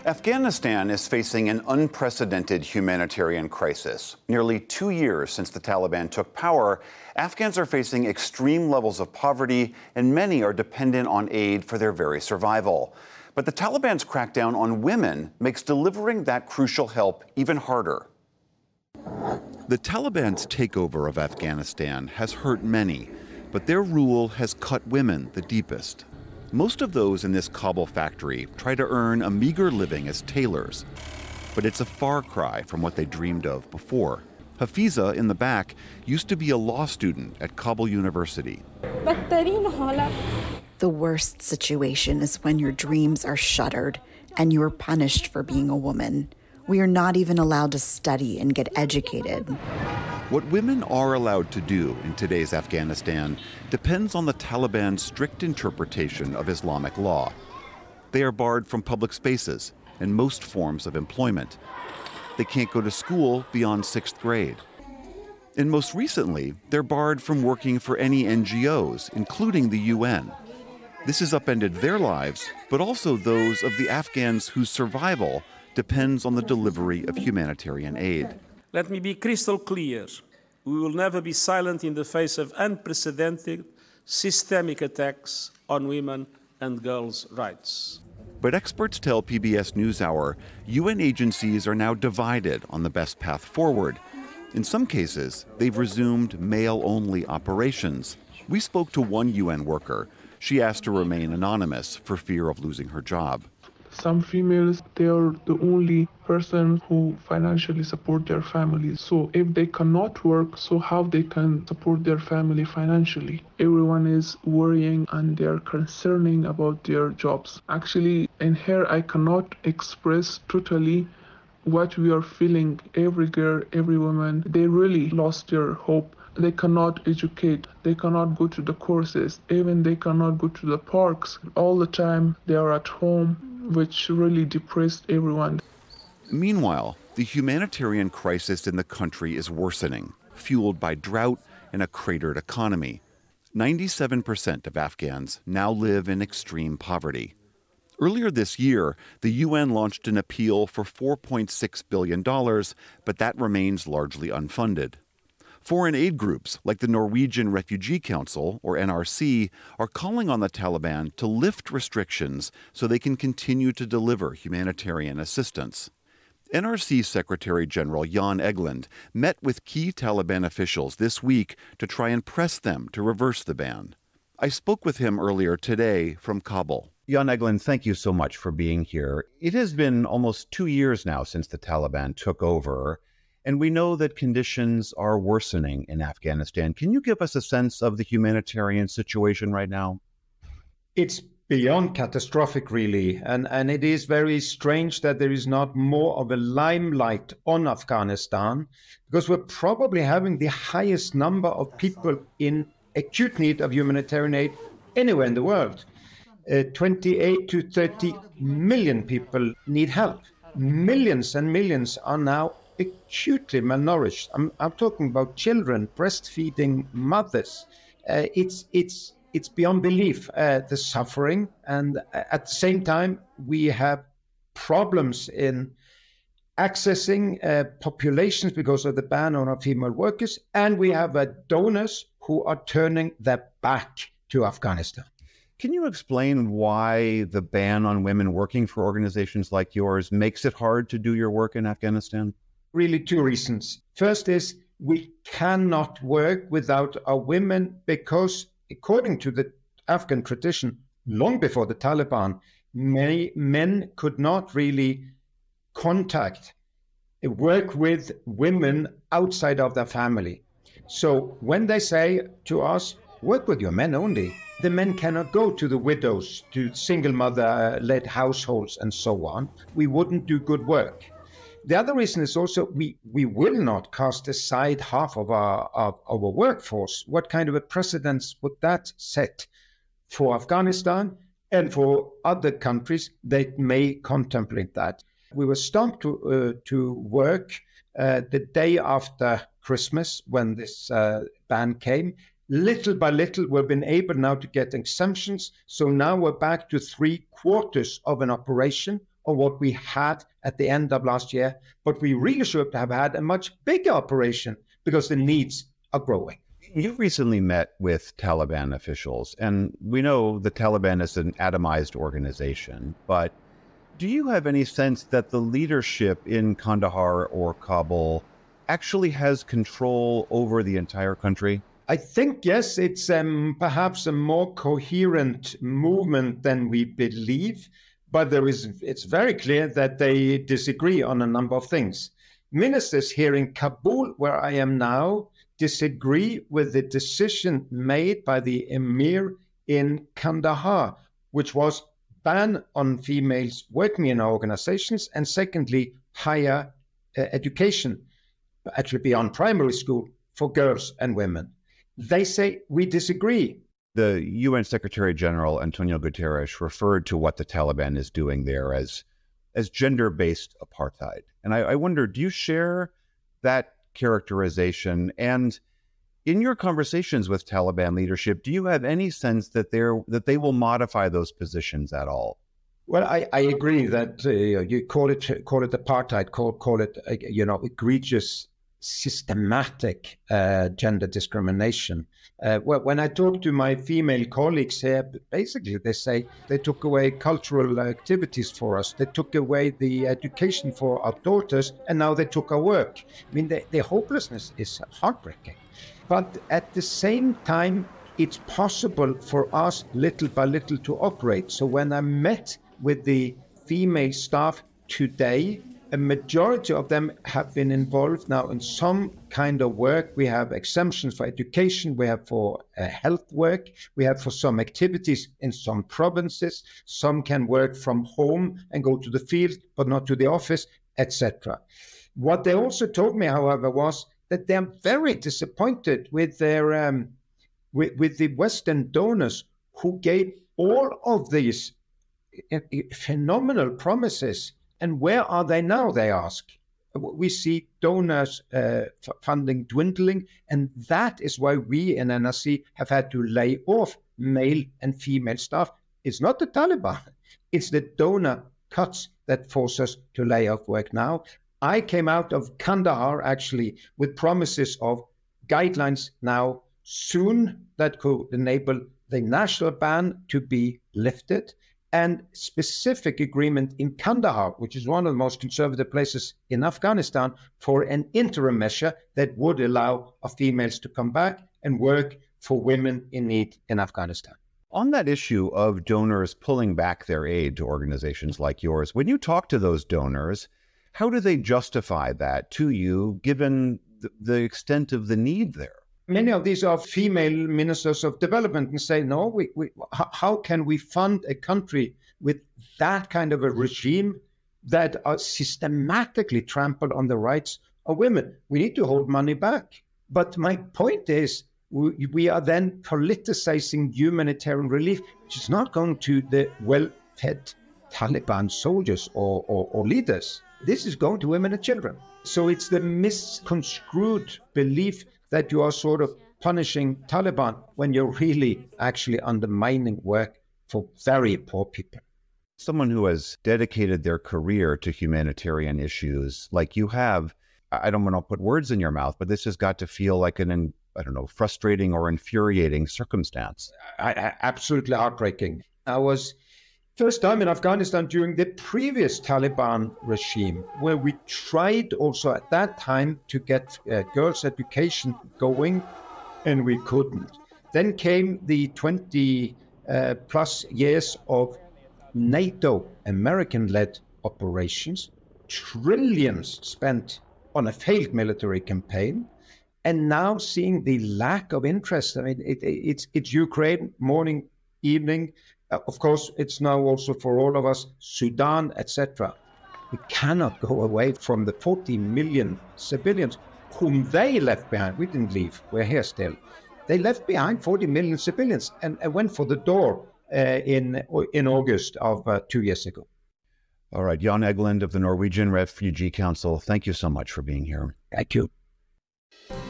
Afghanistan is facing an unprecedented humanitarian crisis. Nearly 2 years since the Taliban took power, Afghans are facing extreme levels of poverty, and many are dependent on aid for their very survival. But the Taliban's crackdown on women makes delivering that crucial help even harder. The Taliban's takeover of Afghanistan has hurt many, but their rule has cut women the deepest. Most of those in this Kabul factory try to earn a meager living as tailors, but it's a far cry from what they dreamed of before. Hafiza, in the back, used to be a law student at Kabul University. The worst situation is when your dreams are shuttered and you're punished for being a woman. We are not even allowed to study and get educated. What women are allowed to do in today's Afghanistan depends on the Taliban's strict interpretation of Islamic law. They are barred from public spaces and most forms of employment. They can't go to school beyond 6th grade. And most recently, they're barred from working for any NGOs, including the UN. This has upended their lives, but also those of the Afghans whose survival depends on the delivery of humanitarian aid. Let me be crystal clear. We will never be silent in the face of unprecedented systemic attacks on women and girls' rights. But experts tell PBS NewsHour UN agencies are now divided on the best path forward. In some cases, they've resumed male-only operations. We spoke to one UN worker. She asked to remain anonymous for fear of losing her job. Some females, they are the only person who financially support their families. So if they cannot work, so how they can support their family financially? Everyone is worrying and they're concerning about their jobs. Actually, in here, I cannot express totally what we are feeling. Every girl, every woman, they really lost their hope. They cannot educate, they cannot go to the courses, even they cannot go to the parks. All the time they are at home, which really depressed everyone. Meanwhile, the humanitarian crisis in the country is worsening, fueled by drought and a cratered economy. 97% of Afghans now live in extreme poverty. Earlier this year, the UN launched an appeal for $4.6 billion, but that remains largely unfunded. Foreign aid groups like the Norwegian Refugee Council, or NRC, are calling on the Taliban to lift restrictions so they can continue to deliver humanitarian assistance. NRC Secretary General Jan Egeland met with key Taliban officials this week to try and press them to reverse the ban. I spoke with him earlier today from Kabul. Jan Egeland, thank you so much for being here. It has been almost 2 years now since the Taliban took over, and we know that conditions are worsening in Afghanistan. Can you give us a sense of the humanitarian situation right now? It's beyond catastrophic, really. And it is very strange that there is not more of a limelight on Afghanistan, because we're probably having the highest number of people in acute need of humanitarian aid anywhere in the world. 28 to 30 million people need help. Millions and millions are now acutely malnourished. I'm talking about children, breastfeeding mothers. It's beyond belief, the suffering. And at the same time, we have problems in accessing populations because of the ban on our female workers. And we have donors who are turning their back to Afghanistan. Can you explain why the ban on women working for organizations like yours makes it hard to do your work in Afghanistan? Really, two reasons. First is we cannot work without our women because, according to the Afghan tradition, long before the Taliban, many men could not really work with women outside of their family. So when they say to us, work with your men only, the men cannot go to the widows, to single mother-led households and so on. We wouldn't do good work. The other reason is also we will not cast aside half of our workforce. What kind of a precedence would that set for Afghanistan and for other countries that may contemplate that? We were stopped to work the day after Christmas when this ban came. Little by little, we've been able now to get exemptions. So now we're back to 3/4 of an operation of what we had at the end of last year, but we really should have had a much bigger operation because the needs are growing. You recently met with Taliban officials, and we know the Taliban is an atomized organization, but do you have any sense that the leadership in Kandahar or Kabul actually has control over the entire country? I think, yes, it's perhaps a more coherent movement than we believe, but it's very clear that they disagree on a number of things. Ministers here in Kabul, where I am now, disagree with the decision made by the emir in Kandahar, which was ban on females working in our organizations, and secondly, higher education, actually beyond primary school, for girls and women. They say we disagree. The UN Secretary General Antonio Guterres referred to what the Taliban is doing there as gender-based apartheid. And I wonder, do you share that characterization? And in your conversations with Taliban leadership, do you have any sense that they will modify those positions at all? Well, I agree that you call it apartheid, call it egregious, systematic gender discrimination. When I talk to my female colleagues here, basically they say they took away cultural activities for us, they took away the education for our daughters, and now they took our work. I mean, the hopelessness is heartbreaking. But at the same time, it's possible for us little by little to operate. So when I met with the female staff today, a majority of them have been involved now in some kind of work. We have exemptions for education, we have for health work, we have for some activities in some provinces. Some can work from home and go to the field, but not to the office, etc. What they also told me, however, was that they're very disappointed with their with the Western donors who gave all of these phenomenal promises. And where are they now, they ask. We see donors funding dwindling, and that is why we in NRC have had to lay off male and female staff. It's not the Taliban, it's the donor cuts that force us to lay off work now. I came out of Kandahar actually with promises of guidelines now soon that could enable the national ban to be lifted, and specific agreement in Kandahar, which is one of the most conservative places in Afghanistan, for an interim measure that would allow our females to come back and work for women in need in Afghanistan. On that issue of donors pulling back their aid to organizations like yours, when you talk to those donors, how do they justify that to you, given the extent of the need there? Many of these are female ministers of development and say, no, how can we fund a country with that kind of a regime that are systematically trampled on the rights of women? We need to hold money back. But my point is, we are then politicizing humanitarian relief, which is not going to the well-fed Taliban soldiers or leaders. This is going to women and children. So it's the misconstrued belief that you are sort of punishing Taliban when you're really actually undermining work for very poor people. Someone who has dedicated their career to humanitarian issues like you have, I don't want to put words in your mouth, but this has got to feel like an, frustrating or infuriating circumstance. Absolutely heartbreaking. I was first time in Afghanistan during the previous Taliban regime, where we tried also at that time to get girls' education going, and we couldn't. Then came the 20 plus years of NATO, American-led operations, trillions spent on a failed military campaign, and now seeing the lack of interest. I mean, it's Ukraine, morning, evening. Of course, it's now also for all of us, Sudan, etc. We cannot go away from the 40 million civilians whom they left behind. We didn't leave. We're here still. They left behind 40 million civilians and went for the door in August of 2 years ago. All right. Jan Egeland of the Norwegian Refugee Council, thank you so much for being here. Thank you.